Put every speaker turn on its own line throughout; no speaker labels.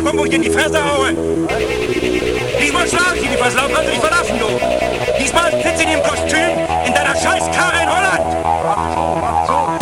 bekommen, wo ich dir in die Fresse haue. Diesmal schlagen sie die Verslauf, also dich verlassen, du. Diesmal sitzt in ihrem Kostüm in deiner Scheißkarre in Holland.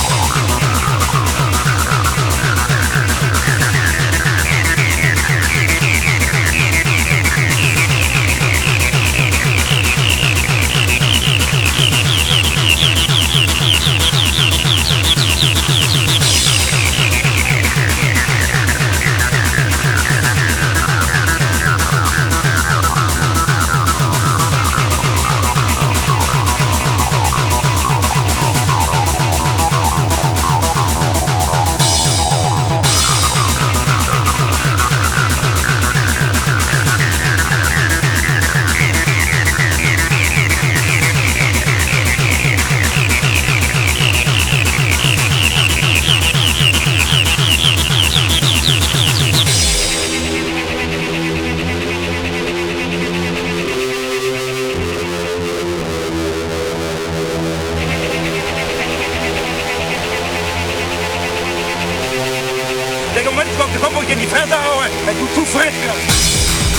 Der Moment kommt, wo ich dir in die Fresse haue, wenn du zu frech wirst.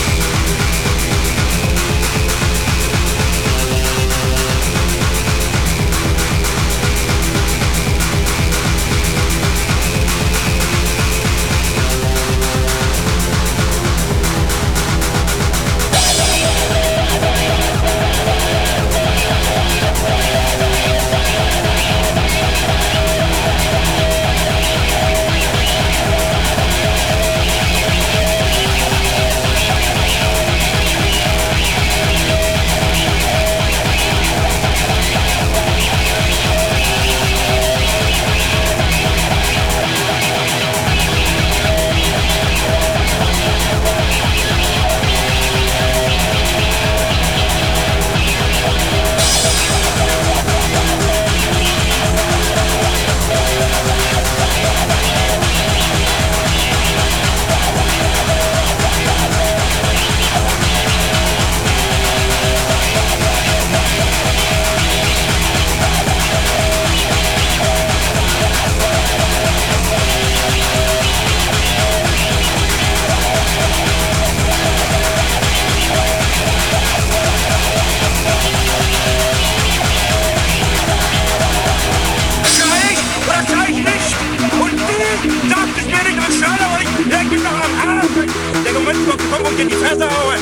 Der Moment kommt, wo ich dir in die Fresse haue.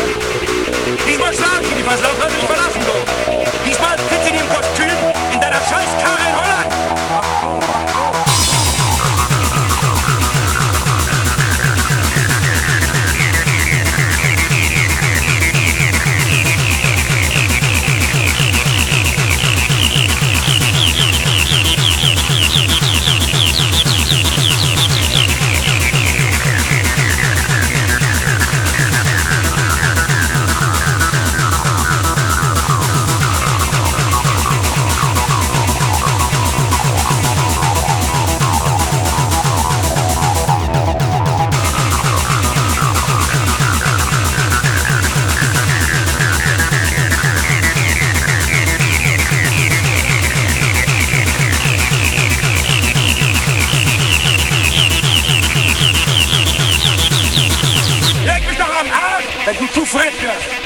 Diesmal schlagen sie die Verslauf, also dich verlassen, du. Diesmal sitzt in ihrem Kostüm in deiner Scheißkarre in Holland. Wenn du zu frech wirst.